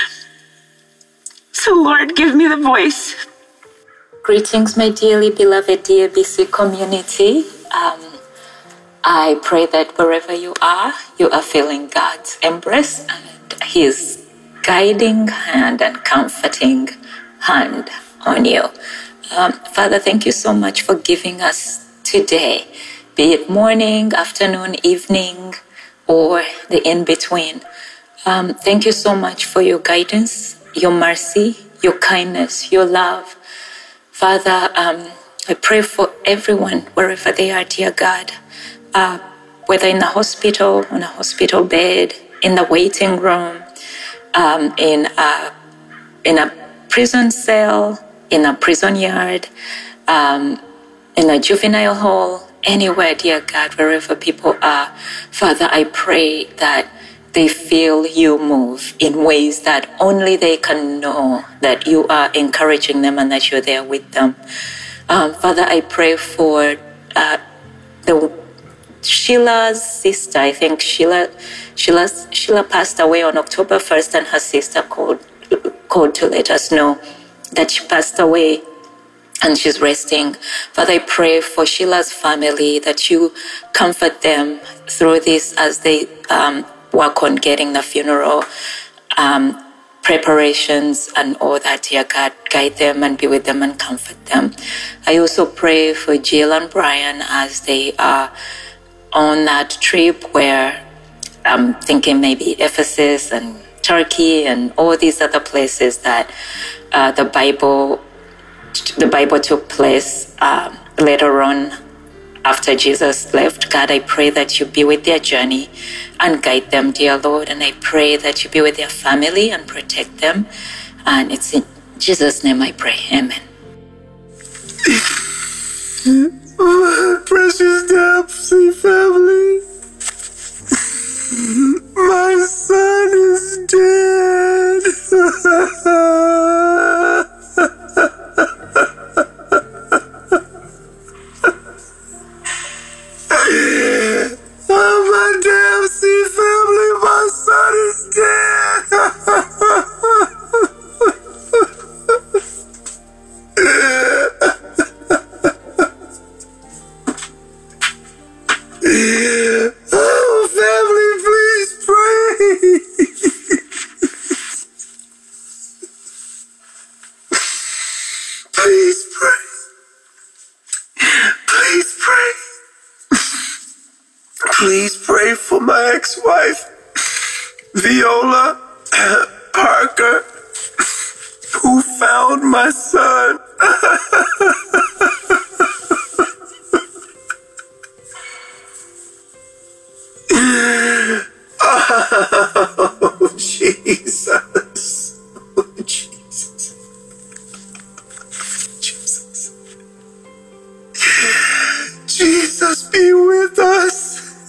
So Lord, give me the voice. Greetings, my dearly beloved D A B C community. Um, I pray that wherever you are, you are feeling God's embrace and His guiding hand and comforting hand on you. Um, Father, thank you so much for giving us today, be it morning, afternoon, evening, or the in-between. Um, thank you so much for your guidance, your mercy, your kindness, your love. Father, um, I pray for everyone, wherever they are, dear God, uh, whether in the hospital, on a hospital bed, in the waiting room, um, in, a, in a prison cell, in a prison yard, um, in a juvenile hall, anywhere, dear God, wherever people are. Father, I pray that they feel you move in ways that only they can know that you are encouraging them and that you're there with them. Um, Father, I pray for uh, the Sheila's sister. I think Sheila, Sheila, Sheila passed away on October first, and her sister called, called to let us know that she passed away and she's resting. Father, I pray for Sheila's family, that you comfort them through this as they um, work on getting the funeral um, preparations and all that. Dear God, guide them and be with them and comfort them. I also pray for Jill and Brian as they are on that trip where I'm thinking maybe Ephesus and Turkey and all these other places that uh, the Bible the Bible took place um, later on after Jesus left. God, I pray that you be with their journey and guide them, dear Lord. And I pray that you be with their family and protect them. And it's in Jesus' name I pray. Amen. Precious D A B C family, my son is dead. Oh, my D A B C family, my son is dead. Oh, family, please pray. Please pray. Please pray. Please pray for my ex-wife, Viola Parker, who found my son. Oh, Jesus. Oh, Jesus. Jesus. Jesus, be with us.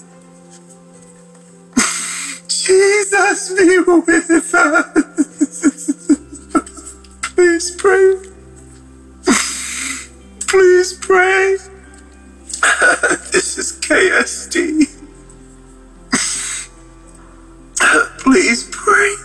Jesus, be with us. Please pray. Please pray. This is K S D. Please pray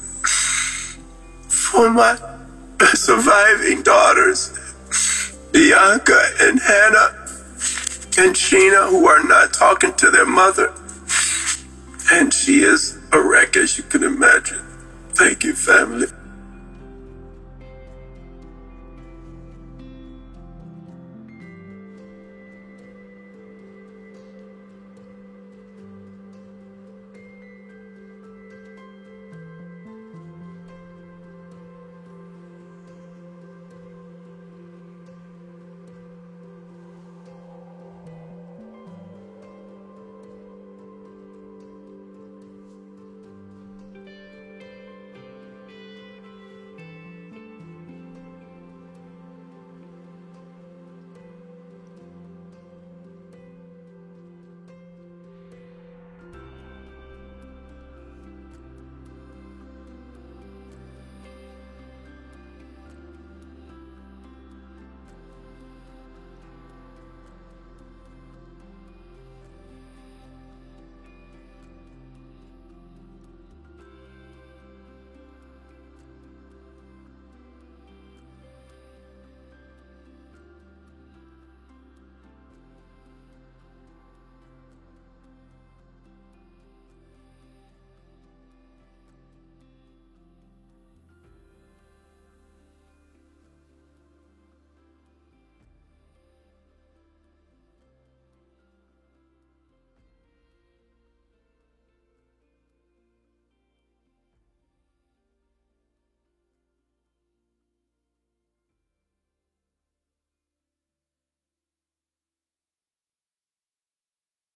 for my surviving daughters, Bianca and Hannah and Sheena, who are not talking to their mother. And she is a wreck, as you can imagine. Thank you, family.